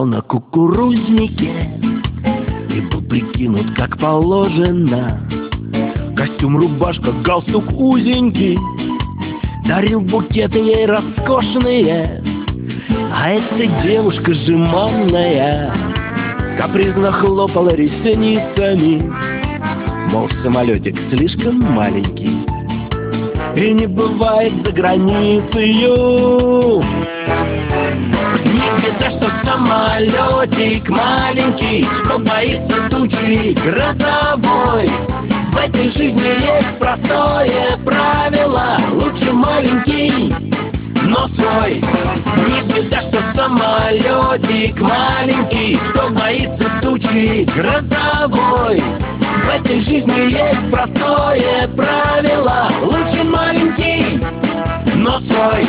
лежал на кукурузнике и был прикинут как положено. Костюм, рубашка, галстук узенький, дарил букеты ей роскошные. А эта девушка жеманная капризно хлопала ресницами, мол, самолетик слишком маленький и не бывает за границею. Не беда, что самолетик маленький, что боится тучи грозовой. В этой жизни есть простое правило: лучше маленький, но свой. Не беда, что самолетик маленький, что боится тучи грозовой. В этой жизни есть простое правило: лучше маленький, но свой.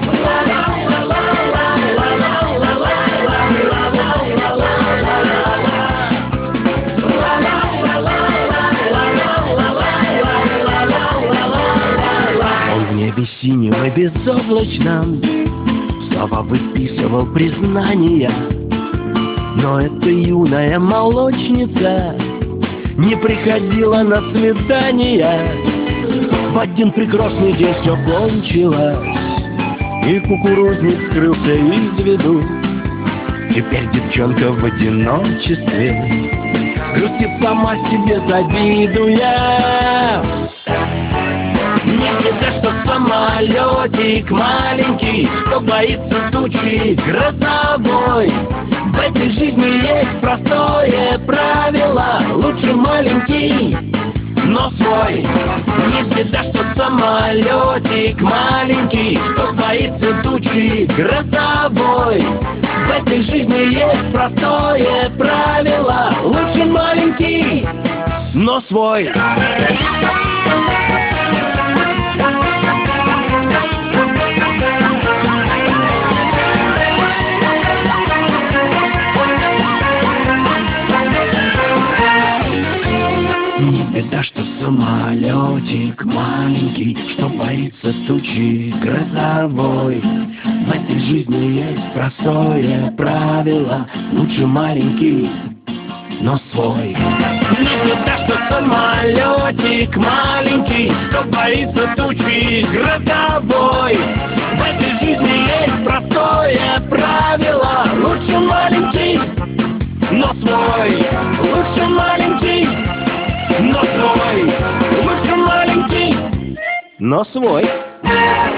Он в небе синем и безоблачном слова выписывал признания, но эта юная молочница не приходила на свидания. В один прекрасный день все кончилось, и кукурузник скрылся из виду. Теперь девчонка в одиночестве грустит, сама себе завидуя. Не беда, что самолетик маленький, что боится тучи грозовой. В этой жизни есть простое правило: лучше маленький, но свой. Не беда, что самолетик маленький, что боится тучи грозовой. В этой жизни есть простое правило: лучше маленький, но свой. Не беда, что самолетик маленький, что боится тучи грозовой. В этой жизни есть простое правило: лучше маленький, но свой. Не беда, что самолетик маленький, что боится тучи грозовой. В этой жизни есть простое правило: лучше маленький, но свой. Лучше маленький, но свой. Лучше маленький, но свой.